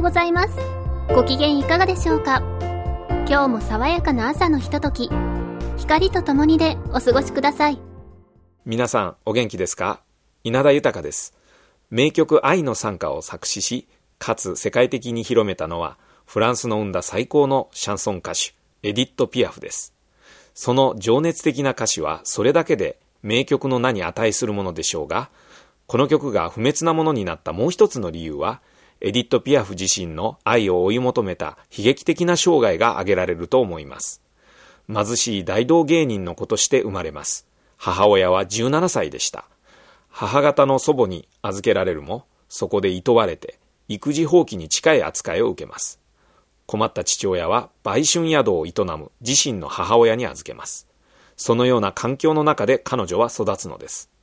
ございます。ご機嫌いかがでしょうか。今日も爽やかな朝のひととき、光とともにでお過ごしください。 皆さんお元気ですか。稲田豊です。名曲愛の賛歌を作詞し、かつ世界的に広めたのはフランスの生んだ最高のシャンソン歌手エディット・ピアフです。その情熱的な歌詞はそれだけで名曲の名に値するものでしょうが、この曲が不滅なものになったもう一つの理由は、エディット・ピアフ自身の愛を追い求めた悲劇的な生涯が挙げられると思います。貧しい大道芸人の子として生まれます。母親は17歳でした。母方の祖母に預けられるも、そこで厭われて育児放棄に近い扱いを受けます。困った父親は売春宿を営む自身の母親に預けます。そのような環境の中で彼女は育つのです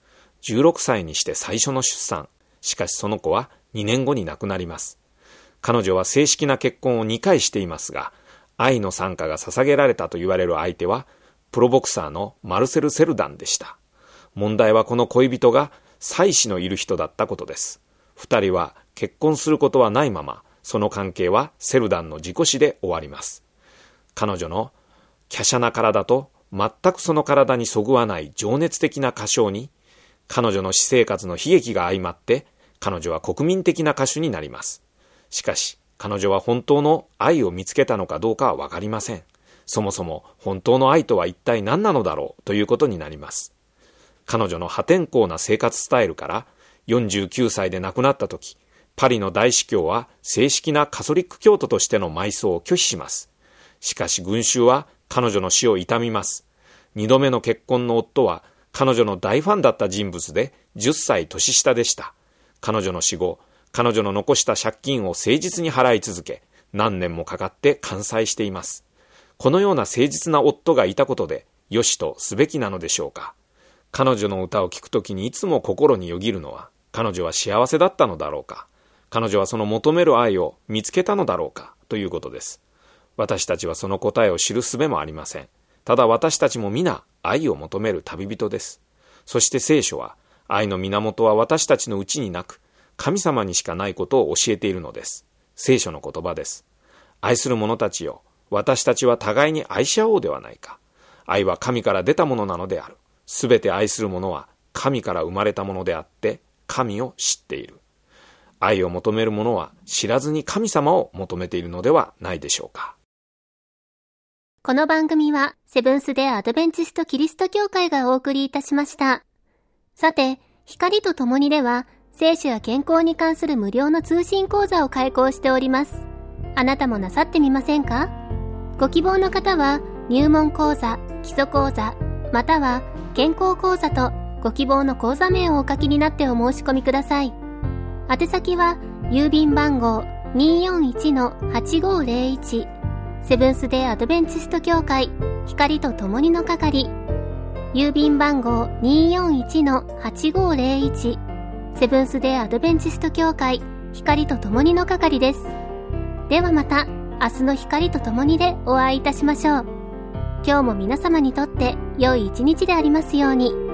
。16歳にして最初の出産。しかしその子は2年後に亡くなります。彼女は正式な結婚を2回していますが、愛の賛歌が捧げられたと言われる相手は、プロボクサーのマルセル・セルダンでした。問題はこの恋人が妻子のいる人だったことです。2人は結婚することはないまま、その関係はセルダンの事故死で終わります。彼女の華奢な体と全くその体にそぐわない情熱的な歌唱に、彼女の私生活の悲劇が相まって、彼女は国民的な歌手になります。しかし、彼女は本当の愛を見つけたのかどうかはわかりません。そもそも本当の愛とは一体何なのだろうということになります。彼女の破天荒な生活スタイルから49歳で亡くなった時、パリの大司教は正式なカソリック教徒としての埋葬を拒否します。しかし群衆は彼女の死を悼みます。2度目の結婚の夫は彼女の大ファンだった人物で10歳年下でした。彼女の死後、彼女の残した借金を誠実に払い続け、何年もかかって完済しています。このような誠実な夫がいたことで、よしとすべきなのでしょうか。彼女の歌を聴くときにいつも心によぎるのは、彼女は幸せだったのだろうか。彼女はその求める愛を見つけたのだろうか、ということです。私たちはその答えを知る術もありません。ただ私たちも皆愛を求める旅人です。そして聖書は、愛の源は私たちのうちになく、神様にしかないことを教えているのです。聖書の言葉です。愛する者たちよ、私たちは互いに愛し合おうではないか。愛は神から出たものなのである。すべて愛する者は神から生まれたものであって、神を知っている。愛を求める者は知らずに神様を求めているのではないでしょうか。 この番組はセブンス・デ・アドベンチスト・キリスト教会がお送りいたしました。さて、光とともにでは、聖書や健康に関する無料の通信講座を開講しております。あなたもなさってみませんか？ご希望の方は、入門講座、基礎講座、または健康講座とご希望の講座名をお書きになってお申し込みください。宛先は、郵便番号 241-8501 セブンス・デ・アドベンチスト教会光とともにの係、郵便番号 241-8501 セブンス・デ・アドベンチスト教会光とともにの係です。ではまた明日の光とともにでお会いいたしましょう。今日も皆様にとって良い一日でありますように。